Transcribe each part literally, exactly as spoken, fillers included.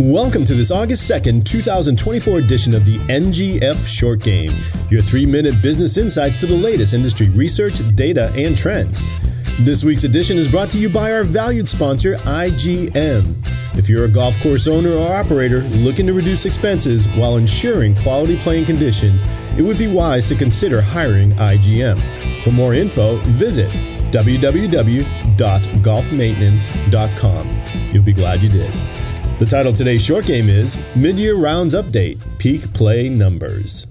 Welcome to this August second, twenty twenty-four edition of the N G F Short Game, your three-minute business insights to the latest industry research, data, and trends. This week's edition is brought to you by our valued sponsor, I G M. If you're a golf course owner or operator looking to reduce expenses while ensuring quality playing conditions, it would be wise to consider hiring I G M. For more info, visit w w w dot golf maintenance dot com. You'll be glad you did. The title of today's short game is Mid-Year Rounds Update, Peak Play Numbers.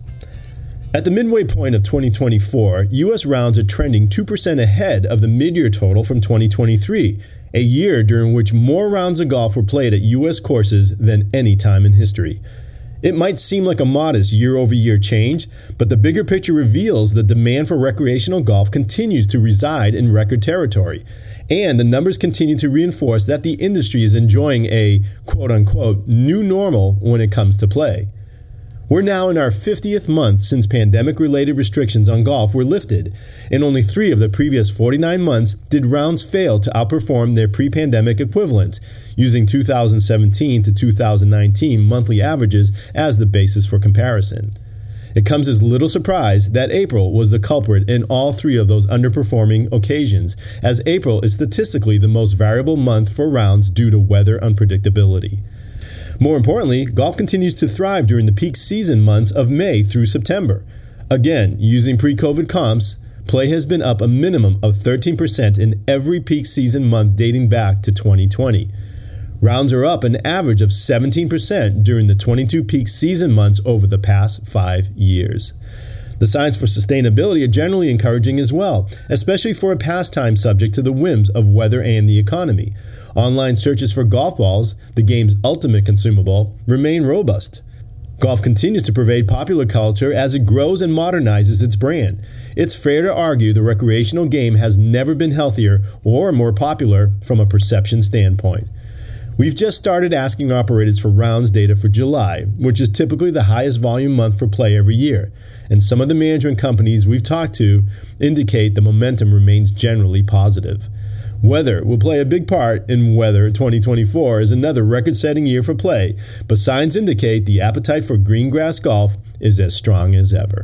At the midway point of twenty twenty-four, U S rounds are trending two percent ahead of the mid-year total from twenty twenty-three, a year during which more rounds of golf were played at U S courses than any time in history. It might seem like a modest year-over-year change, but the bigger picture reveals the demand for recreational golf continues to reside in record territory, and the numbers continue to reinforce that the industry is enjoying a quote-unquote new normal when it comes to play. We're now in our fiftieth month since pandemic-related restrictions on golf were lifted. In only three of the previous forty-nine months did rounds fail to outperform their pre-pandemic equivalents, using two thousand seventeen to two thousand nineteen monthly averages as the basis for comparison. It comes as little surprise that April was the culprit in all three of those underperforming occasions, as April is statistically the most variable month for rounds due to weather unpredictability. More importantly, golf continues to thrive during the peak season months of May through September. Again, using pre-COVID comps, play has been up a minimum of thirteen percent in every peak season month dating back to twenty twenty. Rounds are up an average of seventeen percent during the twenty-two peak season months over the past five years. The signs for sustainability are generally encouraging as well, especially for a pastime subject to the whims of weather and the economy. Online searches for golf balls, the game's ultimate consumable, remain robust. Golf continues to pervade popular culture as it grows and modernizes its brand. It's fair to argue the recreational game has never been healthier or more popular from a perception standpoint. We've just started asking operators for rounds data for July, which is typically the highest volume month for play every year, and some of the management companies we've talked to indicate the momentum remains generally positive. Weather will play a big part in whether twenty twenty-four is another record-setting year for play, but signs indicate the appetite for green grass golf is as strong as ever.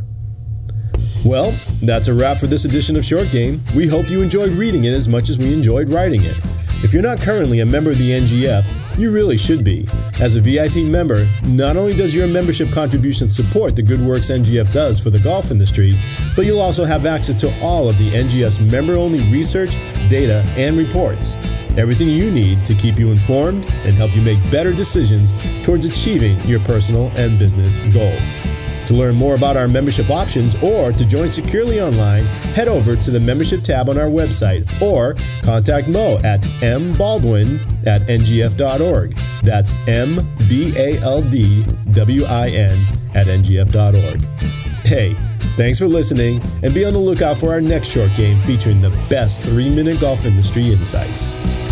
Well, that's a wrap for this edition of Short Game. We hope you enjoyed reading it as much as we enjoyed writing it. If you're not currently a member of the N G F, you really should be. As a V I P member, not only does your membership contribution support the good works N G F does for the golf industry, but you'll also have access to all of the N G F's member-only research, data, and reports. Everything you need to keep you informed and help you make better decisions towards achieving your personal and business goals. To learn more about our membership options or to join securely online, head over to the membership tab on our website or contact Mo at mbaldwin at n g f dot org. That's M B A L D W I N at n g f dot org. Hey, thanks for listening, and be on the lookout for our next short game featuring the best three-minute golf industry insights.